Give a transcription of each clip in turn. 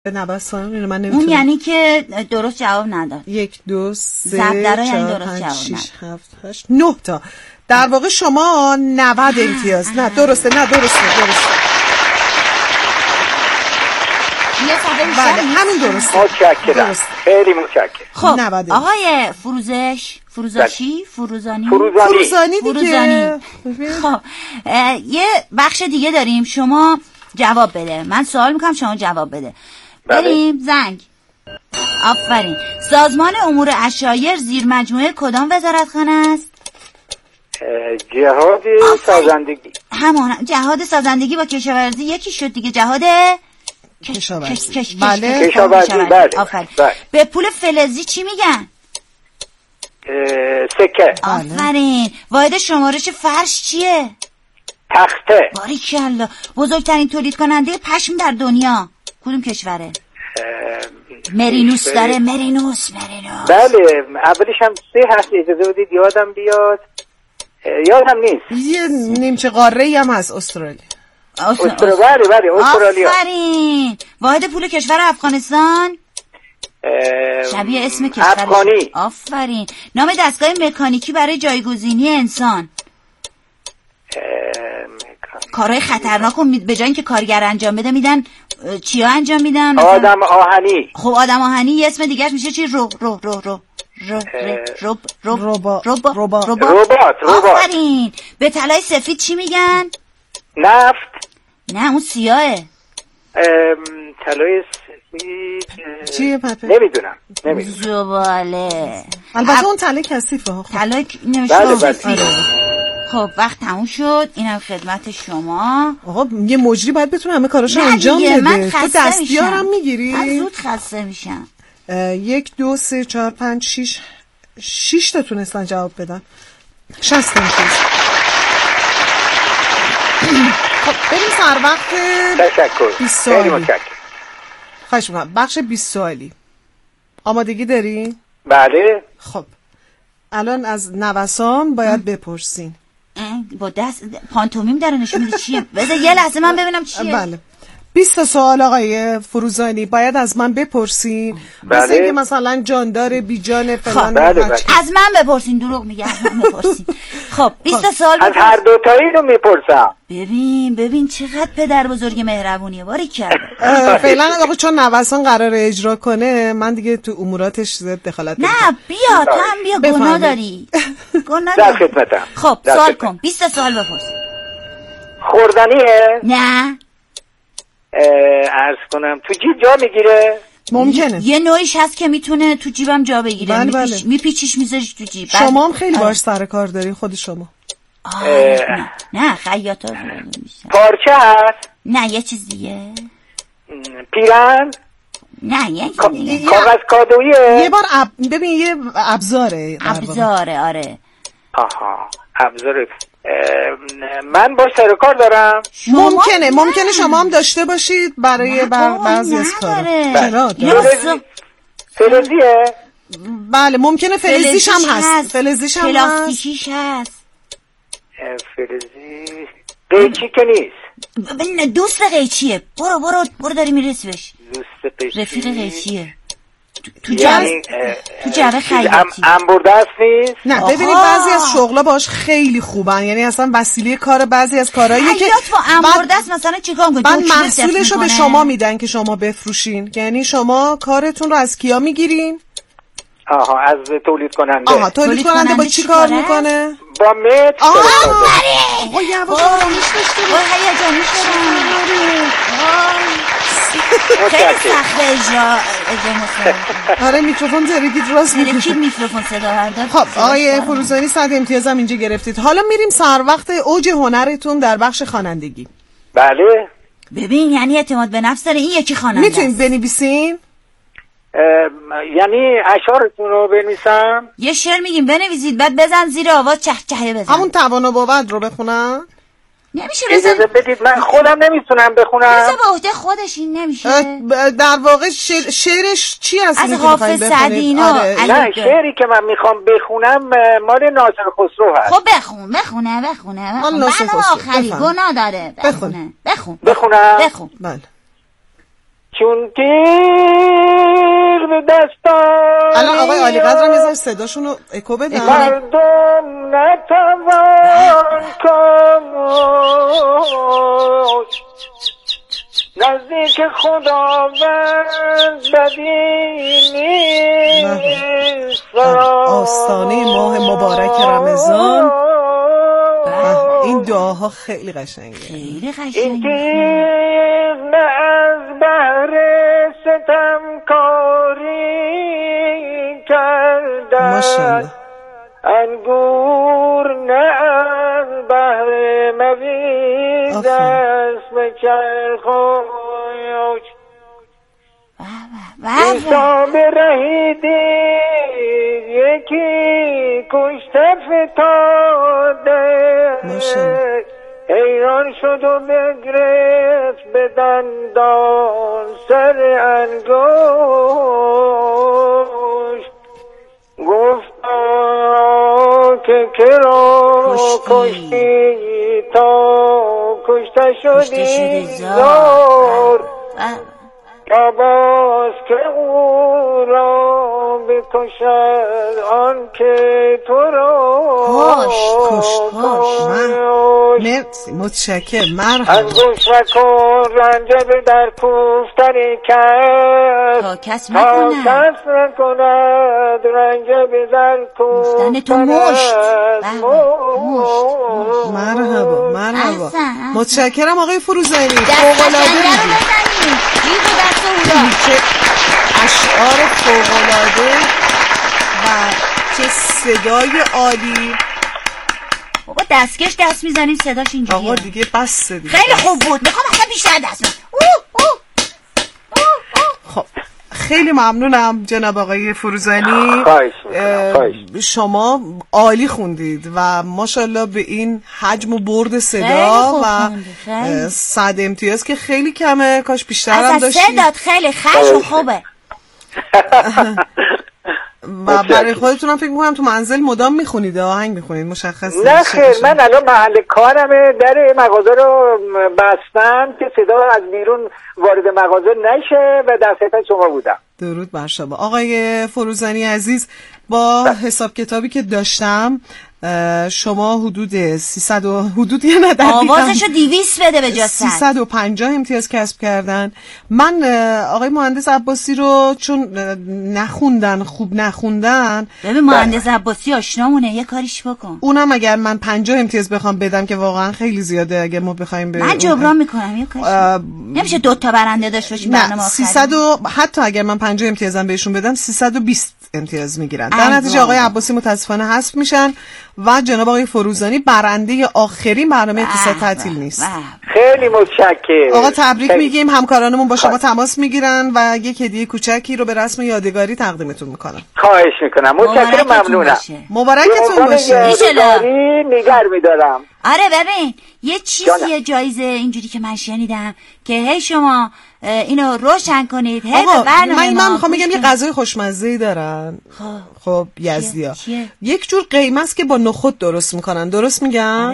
نوسان اینو من نمیتونم. اون یعنی که درست جواب نداد. 1 2 3 4 5 6 7 8 9 تا. در واقع شما 90 امتیاز. نه درسته. بله همین درسته. متشکرم. خیلی متشکرم. خب آقای فروزانی دیگه. خب یه بخش دیگه داریم، شما جواب بده. من سوال میکنم شما جواب بده. بریم زنگ. آفرین. سازمان امور عشایر زیر مجموعه کدام وزارتخانه است؟ جهاد سازندگی. همون جهاد سازندگی با کشاورزی یکی شد دیگه. جهاد کشاورزی. بله کشاورزی. آفرین. به پول فلزی چی میگن؟ سکه. آفرین. واحد شمارش فرش چیه؟ تخته. باریکالله. بزرگترین تولید کننده پشم در دنیا کدوم کشوره؟ مرینوس داره. مرینوس. بله اولش هم 3 هست، اجازه بدید یادم بیاد. یادم نیست. یه نیمچه قاره‌ای هم هست. استرالیا. بله استرالیا. آفرین. واحد پول کشور افغانستان شبیه اسم کشور افغانی. آفرین. نام دستگاه مکانیکی برای جایگزینی انسان. کارهای خطرناک رو به جای اینکه کارگر انجام بده میدن چیا انجام میدن؟ آدم آهنی. خب آدم آهنی یه اسم دیگهش میشه چی؟ ربات. آفرین. به طلای سفید چی میگن؟ نفت. نه اون سیاهه. طلای سفید چیه پپه؟ نمیدونم. زباله. البته اون طلای کثیفه. طلای خب وقت تموم شد. اینم خدمت شما. آقا یه مجری باید بتونه همه کاراشو انجام بده. تو دستیارم میگیری؟ من زود خسته میشم. 1 2 3 4 5 6 تا تونستن جواب بدن. 60 امتیاز. خب بریم سر وقت. تشکر. 20 سوالی. خیلی متشکرم. خواهش می‌کنم. بخش 20 سوالی. آمادگی داری؟ بله. خب الان از نوسان باید بپرسین. با دست پانتومیم داره نشون میده چیه؟ بذار یه لحظه من ببینم چیه. بله 20 سوال آقای فروزانی باید از من بپرسین. بله. مثل اینکه مثلا جاندار بی جان فلان. بله. از من بپرسین. دروغ میگه. از من بپرسین. خب 20 سوال از هر دو تایی رو میپرسم. ببین چقدر پدر بزرگ مهربونیه. باریکلا. فعلا آقا چون نوسان قراره اجرا کنه من دیگه تو اموراتش زیاد دخالت نه بیا تو هم بیا. گناه داری. در خدمتم. خب سوال کن. 20 سوال بپرس. خوردنیه؟ نه. عرض کنم تو جیب جا میگیره؟ ممکنه. یه نوعیش هست که میتونه تو جیبم جا بگیره. بله. میپیچیش میذاریش تو جیب. شما هم خیلی باش سر کار داری خود شما. نه خیاطا پارچه هست؟ نه یه چیز دیگه. پیرن؟ نه یه چیز دیگه. کاغذ کادوییه؟ یه بار ببین یه ابزاره. آره. آها ابزاره. من باش سر کار دارم. ممکنه شما هم داشته باشید برای بعضی از کارا. فلزیه؟ بله ممکنه فلزیش هم هست. پلاستیکیش هست. فلزی قیچی که نیست. دوست قیچیه. برو داری میرسی بهش. دوست قیچی. رفیق قیچیه. تو جعبه خیاطی. انبرده نیست؟ نه ببینید بعضی از شغلا باش خیلی خوبن. یعنی اصلا وسیله کار بعضی از کارهاییه که خیاط با انبرده است مثلا چیکار می‌کنه؟ بعد محصولشو به شما میدن که شما بفروشین. یعنی شما کارتون رو از کیا میگیرین؟ از تولید کننده. تولید کننده با چی کار میکنه؟ با متر. آقا یواش آرامش داشته باش. هیجانی شدم. خیلی سخته اجرا. آره میکروفون زرگید راست میگه. میکروفون صدا بردار. خب آقای فروزانی 100 امتیاز هم اینجا گرفتید. حالا میریم سر وقت اوج هنرتون در بخش خوانندگی. بله. ببین یعنی اعتماد به نفس داره این یکی خواننده. میتونید بنویسین؟ یعنی اشعارتون رو بنویسم؟ یه شعر میگیم بنویسید بعد بزن زیر آواز چهچهه بزن. همون توانا بود رو بخونم؟ نمیشه اجازه بدید من خودم نمیتونم بخونم. بذار به عهده خودش این نمیشه. در واقع شعرش چی هست؟ از حافظ سعدی اینا. نه شعری که من میخوام بخونم مال ناصر خسرو هست. خب بخونه. مال ناصر خسرو. آخری گناه داره. بخونه. بخونم. بله. چون تیر به دستان الان آقای عالی قدرم یه ذره صداشون رو اکو بدن. مردم نتوان کاموش نزدیک خداوند بدی نیست. آستانه ماه مبارک رمضان. این دعاها خیلی قشنگه، خیلی این قشنگه. تیر نه از بهر ستمکاری کردن، ماشاءالله. انگور نه از بهر موید است به چرخوش. ایسا برهیدی یکی کشته فتاده، حیران شد و بگرفت به دندان سر انگوش. گفتا که کرا کشتی تا کشته شدی زار، عباس که او را بکشد آن که تو را مرسی، متشکر. مرحبا. انگوش مکن رنجه در کوفتنی کرد تا کس نکند رنجه در کوفتن تو مشت. مرحبا. متشکرم آقای فروزانی. فوق‌العاده چه اشعار فوق‌العاده و چه صدای عالی. بابا دستکش دست میزنیم صداش اینجوریه. آقا دیگه بس دیگه. خیلی خوب بود، میخوام اصلا بیشتر دست بزنم. خب خیلی ممنونم جناب آقای فروزانی. خواهش. شما عالی خوندید و ماشاءالله به این حجم و برد صدا و 100 امتیاز که خیلی کمه، کاش بیشتر هم داشتید. صدات خیلی خش و خوبه و برای خودتونم فکر میکنم تو منزل مدام میخونید، آهنگ میخونید مشخص نیست. نه خیر، من الان محل کارمه، در مغازه رو بستم که صدا از بیرون وارد مغازه نشه و در خدمت شما بودم. درود بر شما آقای فروزانی عزیز. با حساب کتابی که داشتم شما حدود 300 حدود یه نه آوازشو 200 بده به جا 350 امتیاز کسب کردن. من آقای مهندس عباسی رو چون خوب نخوندن. ببین مهندس عباسی آشنامونه، یه کاریش بکن. اونم اگر من 50 امتیاز بخوام بدم که واقعا خیلی زیاده، اگر ما بخوایم من جبران میکنم یه کاریش نمیشه 2 تا برنده داشته باشیم برنامه آخری. 300 حتی اگر من 50 امتیازم بهشون بدم 320 امتیاز میگیرن. در نتیجه آقای عباسی متاسفانه حذف میشن و جناب آقای فروزانی برنده آخرین برنامه اقتصاد تعطیل نیست. خیلی متشکرم آقا، تبریک میگیم. همکارانمون با شما تماس میگیرن و یک هدیه کوچکی رو به رسم یادگاری تقدیمتون میکنم. خواهش میکنم. متشکرم، ممنونم. مبارکتون باشه. نگار میدارم. آره ببین یه چیزیه جایزه اینجوری که من شنیدم که هی شما اینو روشن کنید. آقا من میخوام بگم یه غذای خوشمزه‌ای دارن. خب یزدیا یک جور قیمه است که با نخود درست میکنن. درست میگم؟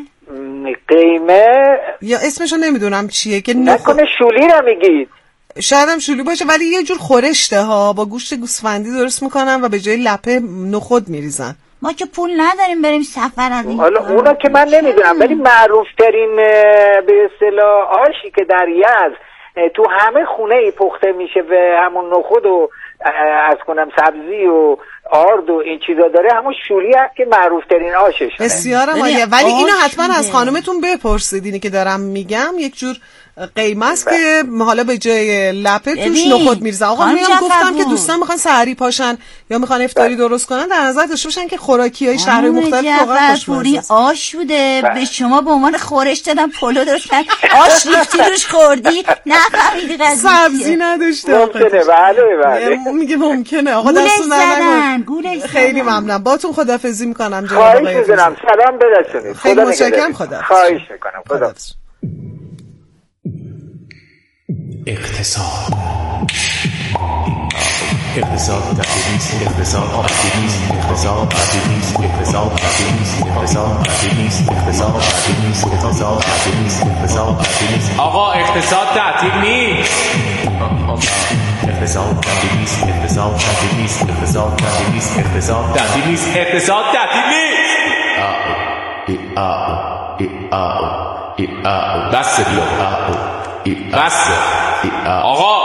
قیمه یا اسمشو نمیدونم چیه که نکنه شولی رو میگید. شاید هم شولی باشه ولی یه جور خورشته ها با گوشت گوسفندی درست میکنن و به جای لپه نخود میریزن. ما که پول نداریم بریم سفر از این. حالا اونا که من نمیدونم ولی معروف ترین به اصطلاح آشی که در یزد تو همه خونه ای پخته میشه و همون نخود و از کنم سبزی و آرد و این چیزا داره، همون شولی هست که معروف ترین آشش. بسیار عالیه. ولی اینو حتما از خانمتون بپرسید. اینی که دارم میگم یک جور قیمه است که حالا به جای لپه توش نخود میریزن. آقا میام گفتم که دوستان میخوان سحری پاشن یا میخوان افطاری درست کنن در نظر داشته باشن که خوراکی‌های شهرهای مختلف واقعا خوشمزه است. آش بوده به شما به عنوان خورش دادم پلو درست کردن، آش ریختی روش خوردی نفهمیدی قضیه سبزی نداشته. ممکنه. بله میگه ممکنه. آقا دستون در خیلی ممنونم. باتون خداحافظی میکنم جناب آقای. خواهش می‌کنم. سلام برسونید. خیلی متشکرم. خدا. خواهش میکنم. خدا. اقتصاد اقتصاد تعطیل نیست، اقتصاد تعطیل نیست، اقتصاد تعطیل نیست، اقتصاد تعطیل نیست، اقتصاد تعطیل نیست، اقتصاد تعطیل نیست، اقتصاد تعطیل نیست، اقتصاد تعطیل نیست. آقا اقتصاد تعطیل نیست. اقتصاد تعطیل نیست، اقتصاد تعطیل نیست، اقتصاد تعطیل نیست، اقتصاد تعطیل نیست، اقتصاد تعطیل نیست. بس بیا. بس. آقا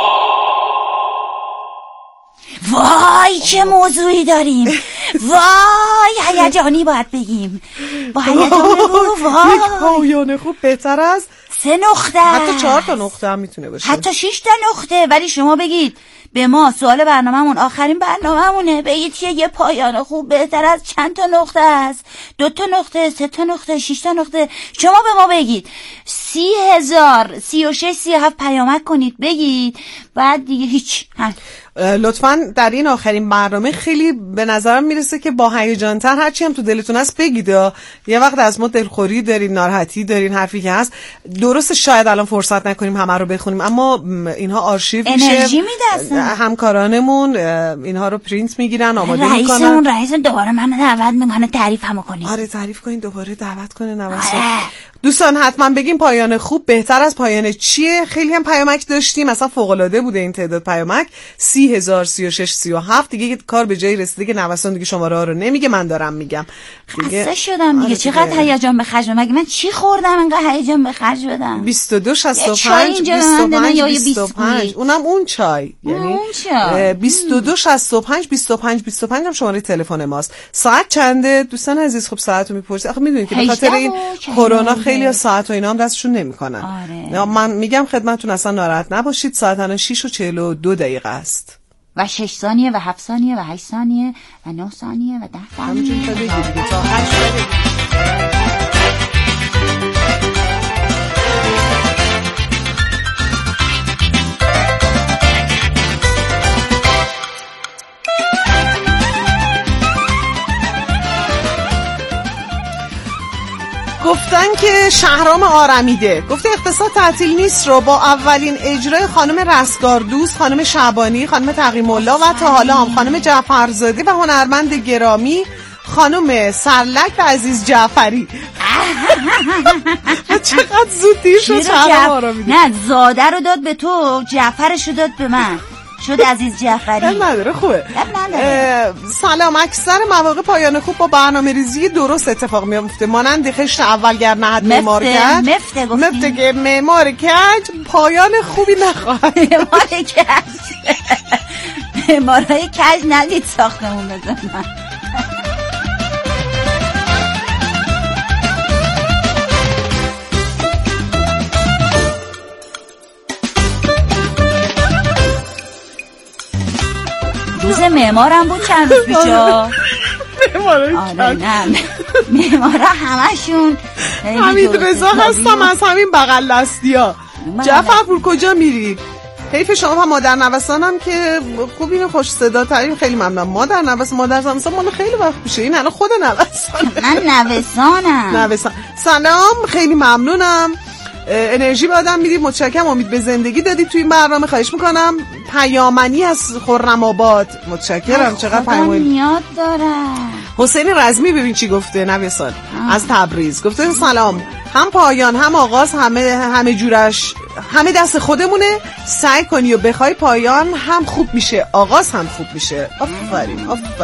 وای چه موضوعی داریم. وای هیجانی باید بگیم. با هیجان بگو. وای یک پایان خوب بهتر از 3 نقطه، حتی 4 تا نقطه هم میتونه باشه، حتی 6 تا نقطه. ولی شما بگید به ما سوال برنامه‌مون آخرین برنامه‌مونه، بگید که یه پایان خوب بهتر از چند تا نقطه است؟ 2 تا نقطه، 3 تا نقطه، 6 تا نقطه. شما به ما بگید 30,000 36 37 پیامک کنید بگید، بعد دیگه هیچ. لطفاً در این آخرین برنامه خیلی به نظرم میرسه که با هیجان‌تر هرچی هم تو دلتون هست بگید. یه وقت از ما دلخوری دارین، ناراحتی دارین، حرفی که هست درسته شاید الان فرصت نکنیم همه رو بخونیم، اما اینها آرشیو میشه، انرژی میده. همکارانمون اینها رو پرینت میگیرن، آماده میکنن. رئیس دوباره من دعوت میکنه تعریفمو کنید. آره تعریف کنین، دوباره دعوت کنه نواسه. دوستان حتما بگیم پایان خوب بهتر از پایان چیه. خیلی هم پیامک داشتیم، اصلا فوق العاده بوده این تعداد پیامک. 30,000 36 37 دیگه کار به جایی رسیده که نوسان دیگه شماره ها رو نمیگه، من دارم میگم. خسته شدم دیگه. چقدر هیجان به خرج بدم. مگه من چی خوردم انقدر هیجان به خرج بدم؟ 22 65 25 اونم اون چای، یعنی 22 65 25 25 هم شماره تلفن ماست. ساعت چنده دوستان عزیز؟ خب ساعتو میپرسید. آخه میدونید که به خاطر این کرونا خیلی از ساعت و اینا هم دستشون نمیکنن. آره. من میگم خدمتتون اصلا ناراحت نباشید. ساعت الان 6:42 است و 6 ثانیه و 7 ثانیه و 8 ثانیه و 9 ثانیه و 10 ثانیه. همینجوری تا بگیرید تا 8 گفتن که شهرام آرمیده گفته اقتصاد تعطیل نیست رو با اولین اجرای خانم رستگاردوست، خانم شعبانی، خانم تقی‌الله و تا حالا هم خانم جعفرزاده و هنرمند گرامی خانم سرلک و عزیز جعفری. چقدر زود دیر شد شهرام آرمیده. نه زاده رو داد به تو، جعفرش رو داد به من، شد عزیز جعفری. نداره خوبه. سلام. اکثر مواقع پایان خوب با برنامه ریزی درست اتفاق میفته، مانند خشت اولگر نهد معمار کج. مفته که معمار کج پایان خوبی نخواهد. معمار کج معمارای کج ندید ساختمون بزنن. روز معمارم بود چند روز پیشا. آره نه معمارا همشون. حمید رضا هستم از همین بغل دستیا. جعفرپور کجا میری؟ حیف شما هم مادر نوسانم که خوب اینو خوش صدا ترین. خیلی ممنونم. مادر نوسان مال خیلی وقت میشه. این الان خود نوسان. من نوسانم. سلام، خیلی ممنونم. انرژی به آدم میدید. متشکرم. امید به زندگی دادید توی این برنامه. خواهش میکنم. پیامنی از خرم آباد. متشکرم. چقدر پیامنی نیاد داره. حسین رزمی ببین چی گفته. نویسان از تبریز گفته سلام، هم پایان هم آغاز همه جورش همه دست خودمونه. سعی کنی و بخوای پایان هم خوب میشه، آغاز هم خوب میشه. آفرین.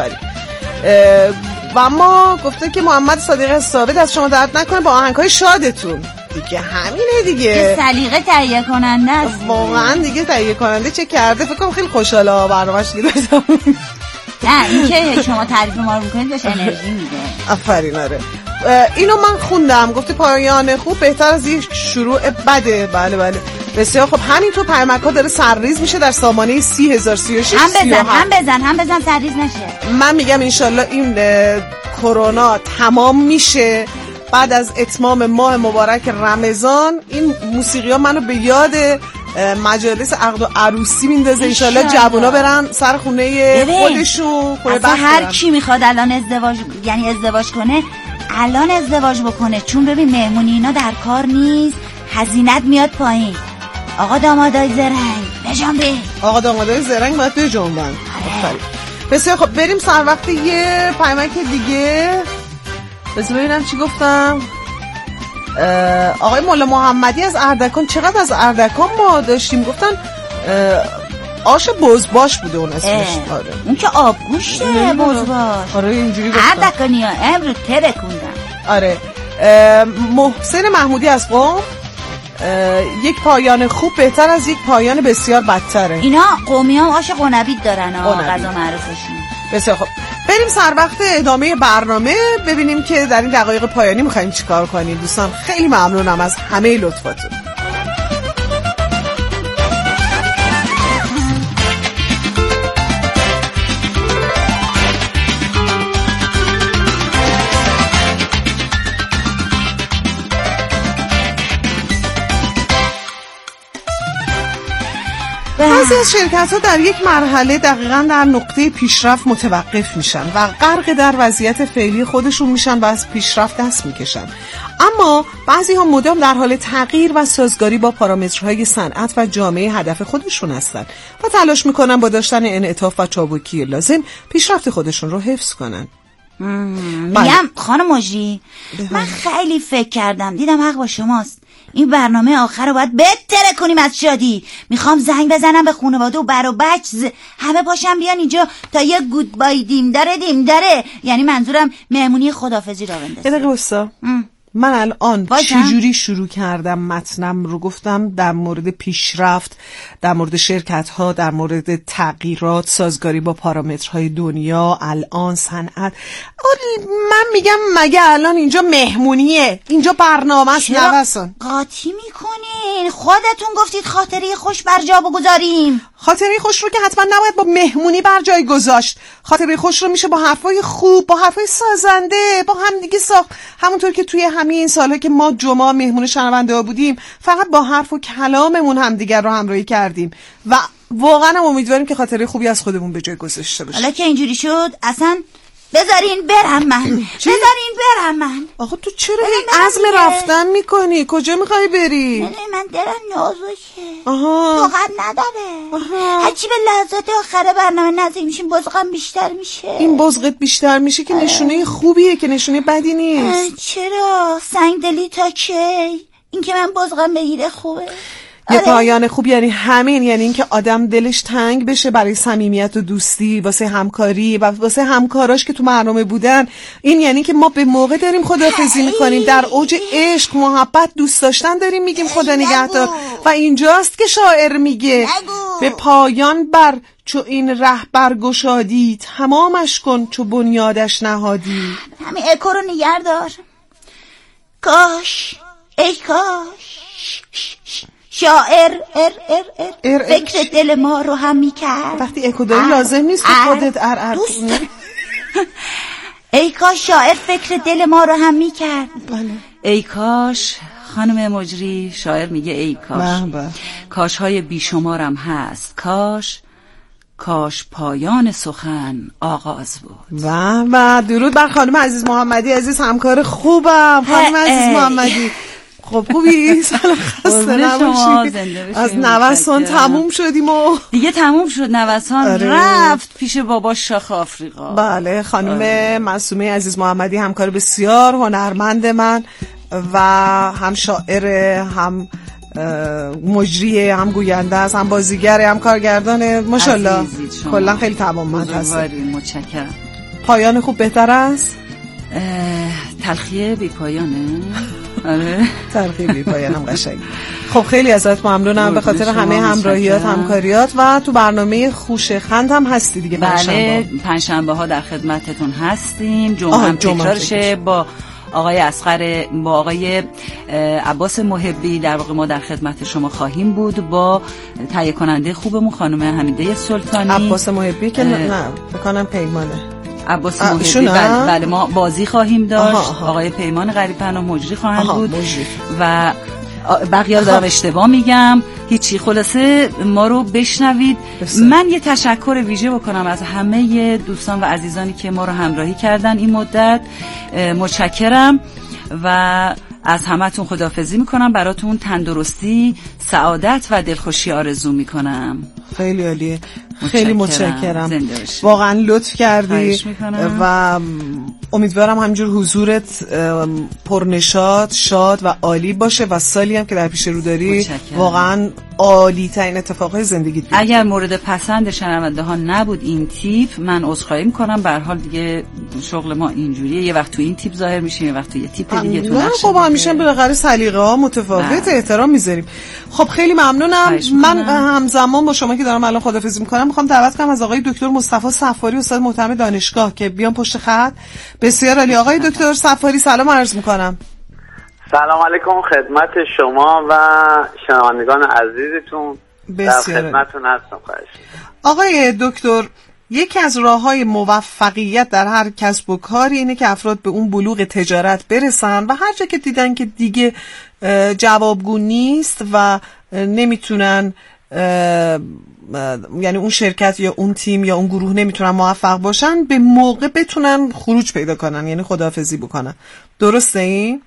و اما گفته که محمد صادق ثابت از شما دعوت نکنه با آهنگ‌های شادتون. دیگه همینه دیگه. سلیقه تهیه کننده است. واقعا دیگه تهیه کننده چه کرده. فکر کنم خیلی خوشحاله برنامه‌اش دیگه. نه این که شما تعریف ما رو میکنید بهش انرژی میده. آفرین. آره اینو من خوندم. گفته پایان خوب بهتر از یک شروع بده. بله بسیار خب. همینطور پیامک‌ها داره سرریز میشه در سامانه 30,000 36 هم بزن سرریز نشه. من میگم انشالله این کرونا تمام میشه بعد از اتمام ماه مبارک رمضان. این موسیقی ها منو به یاد مجالس عقد و عروسی میندازه. انشالله جوونا برن سر خونه خودشون، خونه بخت. هر کی میخواد الان ازدواج کنه الان ازدواج بکنه، چون ببین مهمونی اینا در کار نیست، هزینت میاد پایین. آقا دامادای زرنگ بجنبه. آقا دامادای زرنگ باید بجنبن. بسیار خب بریم سر وقت یه پیامک دیگه. بذار ببینم چی گفتم. آقای مولا محمدی از اردکان، چقدر از اردکان ما داشتیم، گفتن آش بزباش بوده اون اسمش. آره. اون که آبگوشته بزباش. آره اینجوری گفتن. اردکانی ها امرو ترکوندن. آره. محسن محمودی از قم، یک پایان خوب بهتر از یک پایان بسیار بدتره. اینا قومی هم آش قنبید دارن غذا معروفشون. بسیار خوب بریم سر وقت ادامه برنامه، ببینیم که در این دقایق پایانی میخواییم چیکار کنیم. دوستان خیلی ممنونم از همه لطفاتون. بعضی از شرکت‌ها در یک مرحله دقیقاً در نقطه پیشرفت متوقف میشن و غرق در وضعیت فعلی خودشون میشن و از پیشرفت دست میکشن. اما بعضی‌ها مدام در حال تغییر و سازگاری با پارامترهای صنعت و جامعه هدف خودشون هستن و تلاش میکنن با داشتن انعطاف و چابکی لازم پیشرفت خودشون رو حفظ کنن. میگم خانم مجری، من خیلی فکر کردم، دیدم حق با شماست. این برنامه آخر رو باید بهتره کنیم از شادی. میخوام زنگ بزنم به خانواده و بر و بچه همه پاشم بیان اینجا تا یه گودبای دیم داره، یعنی منظورم مهمونی خداحافظی را بندازم. یه دقیقه بستا، من الان چجوری شروع کردم متنم رو، گفتم در مورد پیشرفت، در مورد شرکت ها، در مورد تغییرات، سازگاری با پارامترهای دنیا، الان صنعت. من میگم مگه الان اینجا مهمونیه؟ اینجا برنامه است نوسان. قاطی میکنین؟ خودتون گفتید خاطره خوش بر جا بگذاریم. خاطره خوش رو که حتما نباید با مهمونی بر جای گذاشت. خاطره خوش رو میشه با حرفای خوب، با حرفای سازنده، با هم دیگه ساخت. همونطور که توی همه این سالها که ما جمعه مهمون شنونده ها بودیم، فقط با حرف و کلاممون هم دیگر رو همراهی کردیم و واقعا هم امیدواریم که خاطره خوبی از خودمون به جای گذاشته باشه. حالا که اینجوری شد اصلا بذارین برم من. آخه تو چرا این عزم رفتن میکنی؟ کجا میخوای بری؟ من دلم نازکه. آها. طاقت نداره. هرچی به لحظات آخر برنامه نزدیک میشیم بزغم بیشتر میشه. این بزغت بیشتر میشه که نشونه خوبیه، که نشونه بدی نیست. چرا؟ سنگ دلی تا کی؟ این که من بزغم بگیره خوبه. یه پایان خوب یعنی همین، یعنی این که آدم دلش تنگ بشه برای صمیمیت و دوستی، واسه همکاری و واسه همکاراش که تو برنامه بودن. این یعنی که ما به موقع داریم خداحافظی میکنیم، در اوج عشق، محبت، دوست داشتن داریم میگیم خدا نگهدار. و اینجاست که شاعر میگه به پایان بر چو این ره برگشادی، تمامش کن چو بنیادش نهادی. همین اکو رو نگهدار. کاش ای کاش شاعر فکر دل ما رو هم میکرد. وقتی اکو داری لازم نیست که خودت کنی. ای کاش شاعر فکر دل ما رو هم میکرد. بله. ای کاش خانم مجری، شاعر میگه ای کاش. کاش های بیشمارم هست. کاش پایان سخن آغاز بود. و درود بر خانم عزیز محمدی عزیز، همکار خوبم. خانم عزیز محمدی خب خوبی؟ سلام، خسته نباشی. از نوسان تموم شدیم و دیگه تموم شد نوسان. رفت پیش بابا شاخ آفریقا. بله خانم معصومه عزیز محمدی همکار بسیار هنرمند من و هم شاعر، هم مجری، هم گوینده است، هم بازیگر، هم کارگردان. ماشاءالله کلا خیلی توانمند هست. متشکرم. پایان خوب بهتر است؟ تلخیه بی پایانه. آره تلخیه بی پایانم قشنگ. خب خیلی ازت ممنونم به خاطر همه همراهیات، همکاریات و تو برنامه خوشخند هم هستی دیگه. بله پنجشنبه ها در خدمتتون هستیم. جمعه هم تکرارشه با آقای اصغر، با آقای عباس محبی. در واقع ما در خدمت شما خواهیم بود با تهیه کننده خوبمون خانم حمیده سلطانی. عباس محبی که نه بکنم پیمانه عباس محبی. بله ما بازی خواهیم داشت. آقای پیمان غریب‌پناه مجری خواهند بود و بقیه رو دارم اشتباه میگم، هیچی. خلاصه ما رو بشنوید. من یه تشکر ویژه بکنم از همه دوستان و عزیزانی که ما رو همراهی کردن این مدت. متشکرم و از همتون خداحافظی میکنم. براتون تندرستی، سعادت و دلخوشی آرزو میکنم. خیلی عالیه. خیلی متشکرم، واقعا لطف کردی و امیدوارم همینجور حضورت پرنشاط، شاد و عالی باشه و سالی هم که در پیش رو داری واقعا عالی ترین اتفاقهای زندگیت بیفته. اگر مورد پسند شنونده ها نبود این تیپ، من عذرخواهی میکنم. به هر حال دیگه شغل ما اینجوریه، یه وقت تو این تیپ ظاهر میشیم، یه وقت تو یه تیپ دیگه تو نقش. خب همیشه بالاخره سلیقه ها متفاوته، احترام میذاریم. خب خیلی ممنونم. من همزمان با شما که دارم الان خداحافظی میکنم میخوام دعوت کنم از آقای دکتر مصطفی صفاری، استاد محترم دانشگاه، که بیان پشت خط. بسیار عالی. آقای دکتر صفاری سلام عرض میکنم. سلام علیکم خدمت شما و شنوندگان عزیزتون. در خدمتتون هستم. خواهش. آقای دکتر، یکی از راه‌های موفقیت در هر کسب و کاری اینه که افراد به اون بلوغ تجارت برسن و هر جا که دیدن که دیگه جوابگو نیست و نمیتونن، یعنی اون شرکت یا اون تیم یا اون گروه نمیتونن موفق باشن، به موقع بتونن خروج پیدا کنن، یعنی خداحافظی بکنن. درسته این؟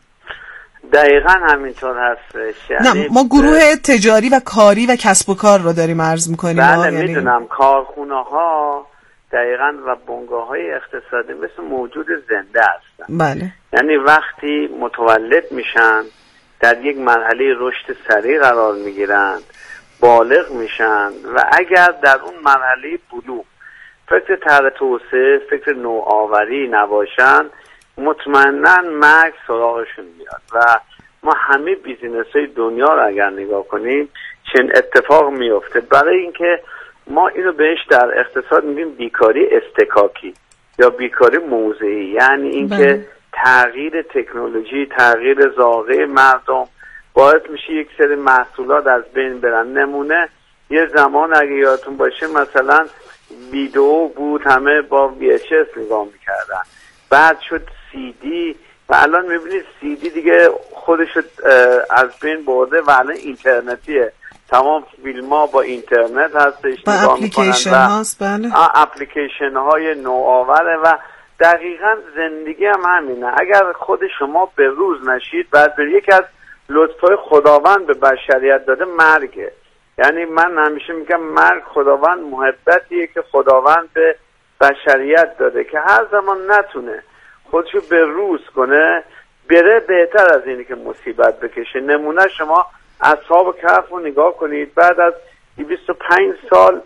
دقیقاً همینطور هستش. نه، ما گروه تجاری و کاری و کسب و کار رو داریم عرض میکنیم. بله میدونم. کارخونه ها دقیقاً و بنگاه های اقتصادی مثل موجود زنده هستن. بله. یعنی وقتی متولد میشن در یک مرحله رشد سریع قرار میگیرن، بالغ میشن و اگر در اون مرحله بلوغ فکر طرح توسعه، فکر نوآوری نباشن، مطمئناً مرگ سراغشون میاد. و ما همه بیزینس‌های دنیا رو اگر نگاه کنیم چنین اتفاق میفته. برای اینکه ما اینو بهش در اقتصاد میگیم بیکاری استکاکی یا بیکاری موضعی، یعنی اینکه تغییر تکنولوژی، تغییر ذائقه مردم باعث میشه یک سری محصولات از بین برن. نمونه یه زمان اگه یادتون باشه مثلا ویدئو بود، همه با VHS نگاه میکردن، بعد شد CD و الان میبینید CD دیگه خودش از بین برده و الان اینترنتیه. تمام فیلم ها با اینترنت هستش، نگاه میکنن و اپلیکیشن های نوآوره و دقیقاً زندگی هم همینه. اگر خود شما به روز نشید، بعد به یکی از لطفای خداوند به بشریت داده مرگه. یعنی من همیشه میگم مرگ خداوند محبتیه که خداوند به بشریت داده که هر زمان نتونه خودشو به روز کنه بره، بهتر از اینی که مصیبت بکشه. نمونه شما اصحاب کهف رو نگاه کنید، بعد از 25 سال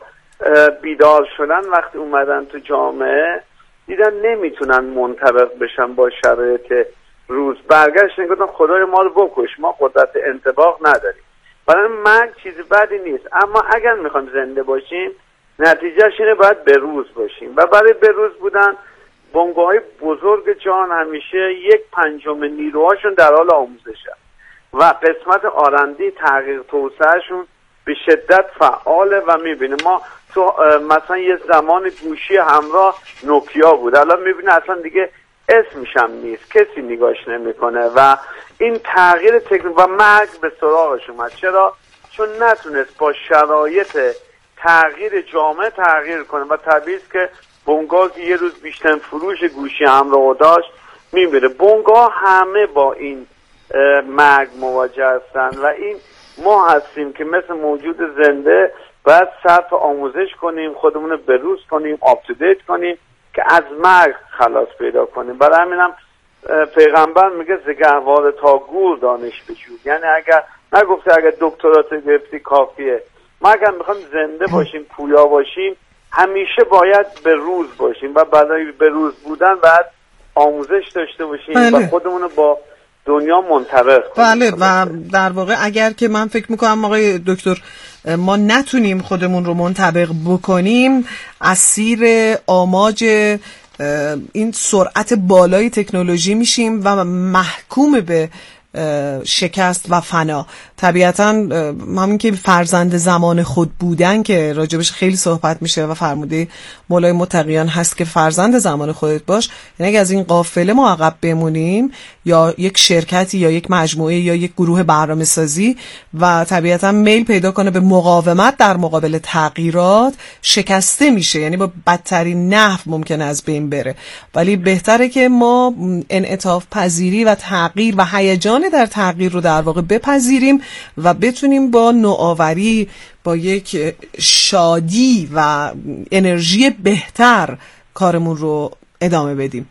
بیدار شدن وقتی اومدن تو جامعه دیدن نمیتونن منطبق بشن با شرایط روز، برگشتن گفتن خدای ما رو بکش، ما قدرت انطباق نداریم. برای مرگ چیزی بدی نیست، اما اگر میخوایم زنده باشیم نتیجهش اینه باید به روز باشیم و برای به روز بودن بنگاه‌های بزرگ جهان همیشه 1/5 نیروهاشون در حال آموزشن و قسمت آرندی تغییر توسعهشون به شدت فعاله و میبینیم. ما تو مثلا یه زمان گوشی همراه نوکیا بود، الان میبینه اصلا دیگه اسمش هم نیست، کسی نگاش نمیکنه و این تغییر تکنولوژی و مرگ به سراغش اومد. چرا؟ چون نتونست با شرایط تغییر جامعه تغییر کنه و طبیعی است که بنگاه که یه روز بیشتر فروش گوشی همراه داشت میبینه. بنگاه همه با این مرگ مواجه هستن و این ما هستیم که مثل موجود زنده باید صرف آموزش کنیم، خودمون رو بروز کنیم، آپتودیت کنیم که از مرگ خلاص پیدا کنیم. برای همینم پیغمبر میگه ز گهواره تا گور دانش بجو، یعنی اگر نگفته اگر دکترات گرفتی کافیه، ما اگر میخوایم زنده باشیم، پویا باشیم، همیشه باید به روز باشیم و برای به روز بودن باید آموزش داشته باشیم و خودمون رو با دنیا منطبق کنیم. بله و در واقع اگر که من فکر میکنم آقای دکتر ما نتونیم خودمون رو منطبق بکنیم، اسیر آماج این سرعت بالای تکنولوژی میشیم و محکوم به شکست و فنا. طبیعتا همین که فرزند زمان خود بودن که راجبش خیلی صحبت میشه و فرموده مولای متقیان هست که فرزند زمان خودت باش، یعنی اگه از این قافله ما عقب بمونیم، یا یک شرکتی یا یک مجموعه یا یک گروه برنامه سازی و طبیعتا میل پیدا کنه به مقاومت در مقابل تغییرات، شکسته میشه، یعنی با بدترین نحو ممکنه از بین بره. ولی بهتره که ما انعطاف پذیری و تغییر و هیجان کمال در تغییر رو در واقع بپذیریم و بتونیم با نوآوری، با یک شادی و انرژی بهتر کارمون رو ادامه بدیم.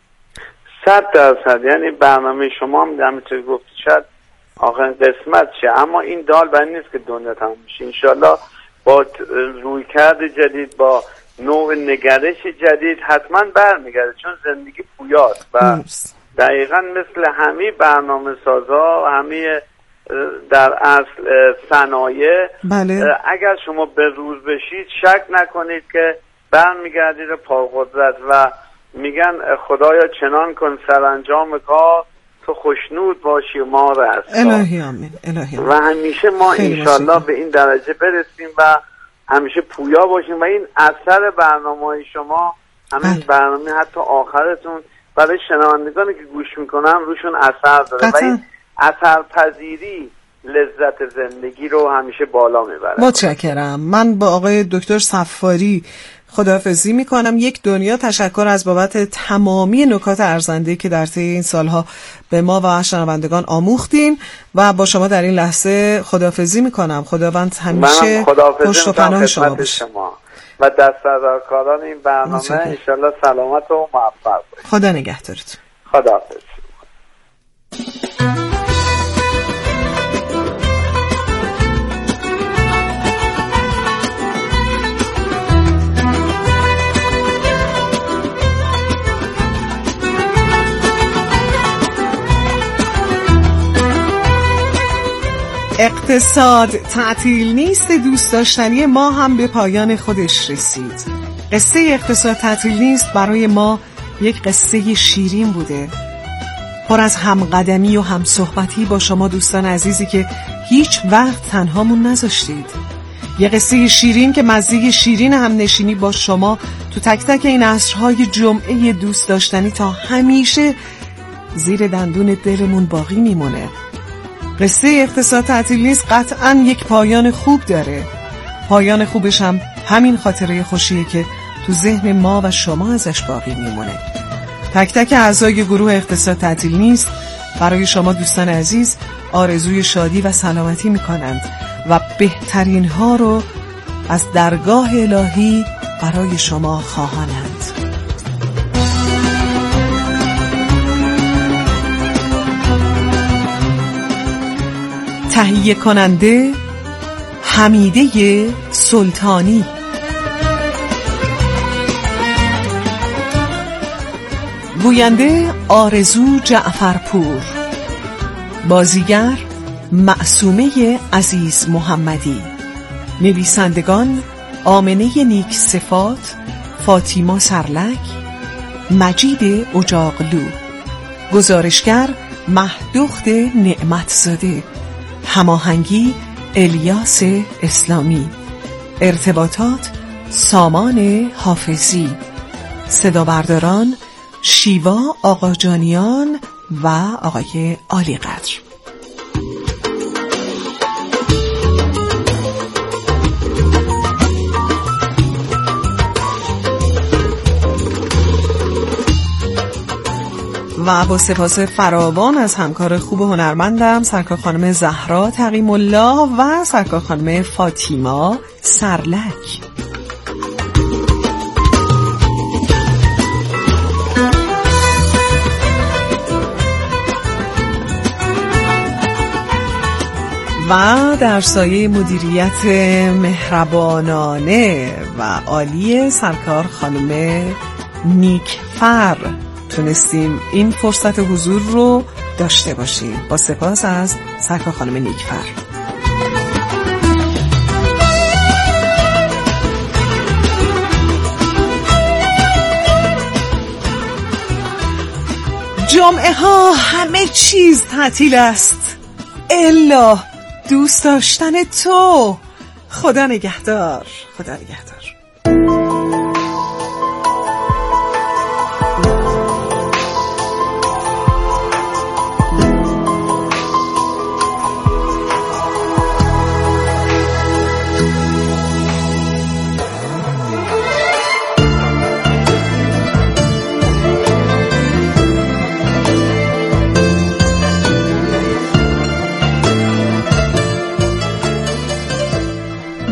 100%. یعنی برنامه شما هم همینطور گفتی شاید آخرین قسمت شه، اما این دال بر نیست که دنیا تموم میشه. انشالله با رویکرد جدید، با نوع نگرش جدید حتما برمیگرده، چون زندگی پویاست و دقیقا مثل همه برنامه سازا، همه در اصل صنایع، بله. اگر شما به روز بشید شک نکنید که برمیگردید پاقدرت و میگن خدایا چنان کن سرانجام کار تو خوشنود باشی و ما رست. الهی آمین. الهی آمین. و همیشه ما انشالله به این درجه برسیم و همیشه پویا باشیم و این اثر برنامه‌های شما، همین برنامه حتی آخرتون برای شنوندگانی که گوش میکنن روشون اثر داره و این اثرپذیری لذت زندگی رو همیشه بالا میبره. متشکرم. من با آقای دکتر صفاری خداحافظی میکنم. یک دنیا تشکر از بابت تمامی نکات ارزنده که در طی این سالها به ما و شنوندگان آموختین و با شما در این لحظه خداحافظی میکنم. خداوند همیشه پشت و پناه شما باشه و دستاردارکاران این برنامه انشالله سلامت و موفق باشید. خدا نگهدارتون. خداحافظ. اقتصاد تعطیل نیست دوست داشتنی ما هم به پایان خودش رسید. قصه اقتصاد تعطیل نیست برای ما یک قصه شیرین بوده، پر از همقدمی و همصحبتی با شما دوستان عزیزی که هیچ وقت تنهامون نذاشتید. یه قصه شیرین که مزه شیرین هم نشینی با شما تو تک تک این عصرهای جمعه دوست داشتنی تا همیشه زیر دندون دلمون باقی میمونه. قصه اقتصاد تعطیل نیست قطعاً یک پایان خوب داره. پایان خوبش هم همین خاطره خوشیه که تو ذهن ما و شما ازش باقی میمونه. تک تک اعضای گروه اقتصاد تعطیل نیست برای شما دوستان عزیز آرزوی شادی و سلامتی میکنند و بهترین ها رو از درگاه الهی برای شما خواهانند. تهیه کننده حمیده سلطانی، گوینده آرزو جعفرپور، بازیگر معصومه عزیز محمدی، نویسندگان آمنه نیک صفات، فاطیما سرلک، مجید اجاقلو، گزارشگر مهدخت نعمتزاده، هماهنگی الیاس اسلامی، ارتباطات سامان حافظی، صدا برداران شیوا آقاجانیان و آقای عالیقدر. و با سپاس فراوان از همکار خوب هنرمندم سرکار خانم زهرا تقیم الله و سرکار خانم فاطیما سرلک. و در سایه مدیریت مهربانانه و عالی سرکار خانم نیکفر تونستیم این فرصت حضور رو داشته باشیم. با سپاس از سرکار خانم نیکفر. جمعه ها همه چیز تعطیل است الا دوست داشتن تو. خدا نگهدار. خدا نگهدار.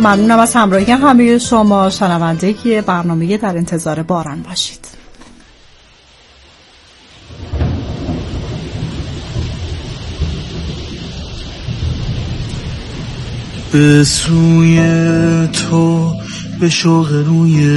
ممنونم از همراهی همه شما. شنونده که برنامه در انتظار باران باشید. به سوی تو به شوق روی